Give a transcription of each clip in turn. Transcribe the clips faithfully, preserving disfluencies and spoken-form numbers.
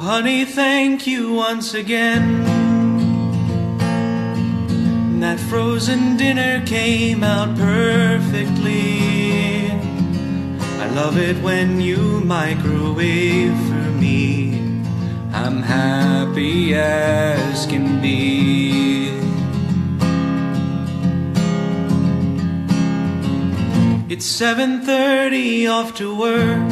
honey, thank you once again. That frozen dinner came out perfectly. I love it when you microwave for me. I'm happy as can be. It's seven thirty, off to work,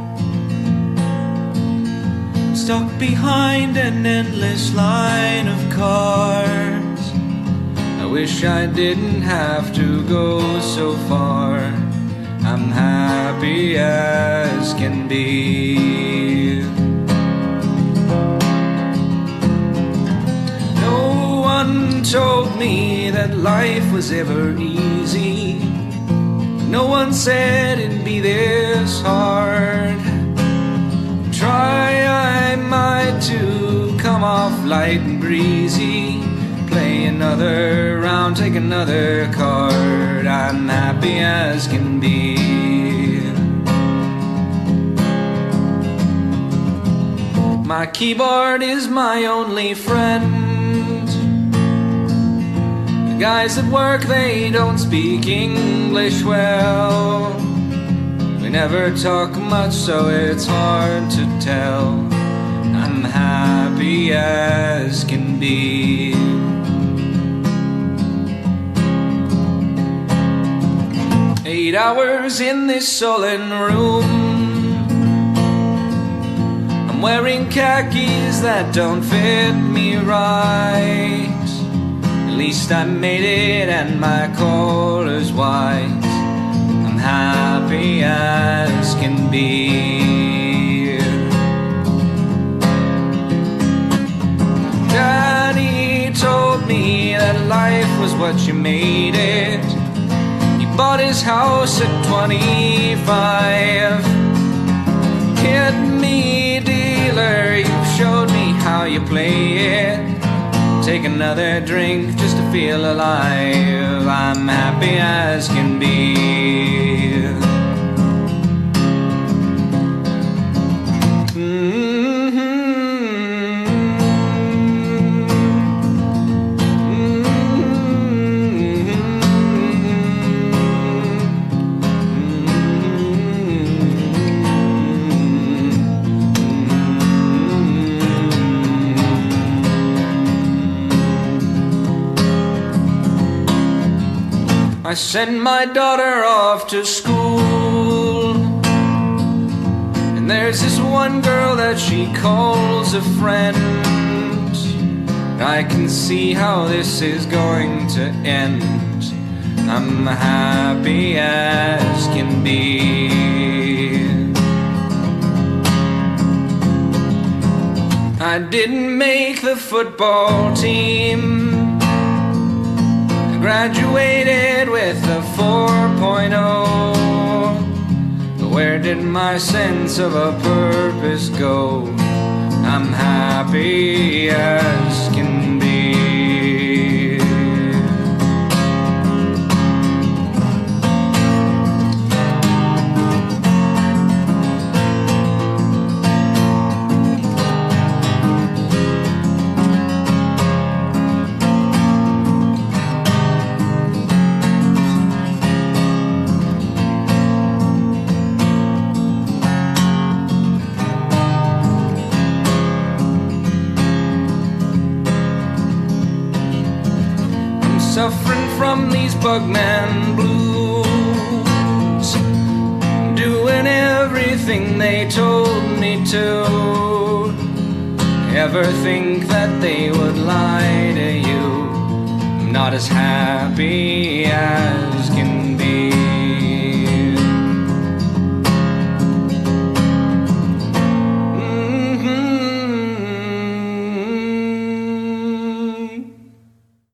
stuck behind an endless line of cars. I wish I didn't have to go so far. I'm happy as can be. No one told me that life was ever easy. No one said it'd be this hard. Try I might to come off light and breezy, play another round, take another card. I'm happy as can be. My keyboard is my only friend. The guys at work, they don't speak English well. We never talk much, so it's hard to tell. I'm happy as can be. Eight hours in this sullen room, I'm wearing khakis that don't fit me right. At least I made it and my collar's white. I'm happy as can be. Daddy told me that life was what you made it. He bought his house at twenty-five. Kid me dealer, you showed me how you play it. Take another drink just to feel alive. I'm happy as can be. I send my daughter off to school, and there's this one girl that she calls a friend. I can see how this is going to end. I'm happy as can be. I didn't make the football team. Graduated with a four point oh, but where did my sense of a purpose go? I'm happy as can be. Suffering from these bugman blues, doing everything they told me to. Ever think that they would lie to you? I'm not as happy as can